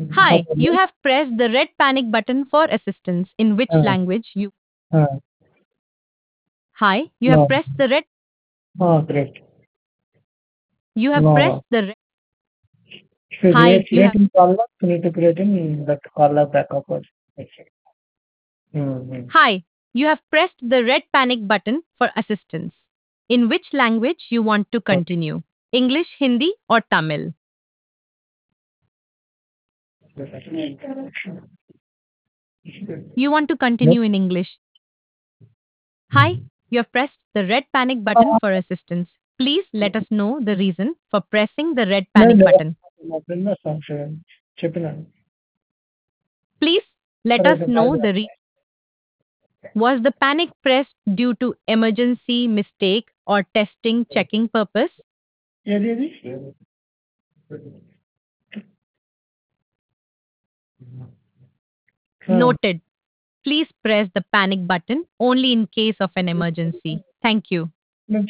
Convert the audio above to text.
Hi, Hello. you have pressed the red panic button for assistance. In which Uh, language you uh, Hi, you have no. pressed the red Oh, great. you have No, pressed no. the red So Hi, you have creating call you need to create in that call backup also. Mm-hmm. Hi, you have pressed the red panic button for assistance. In which language you want to Okay. continue? English, Hindi or Tamil? You want to Yes. continue in English. Hi, you have pressed the red panic button for assistance. Please let us know the reason for pressing the red panic లేదు button. మా friend వస్తాను sir చెప్పినాను Please let right us know the reason. Was the panic pressed due to emergency, mistake, or testing checking purpose? ఏది ఏది Noted. Please press the panic button only in case of an emergency. Thank you.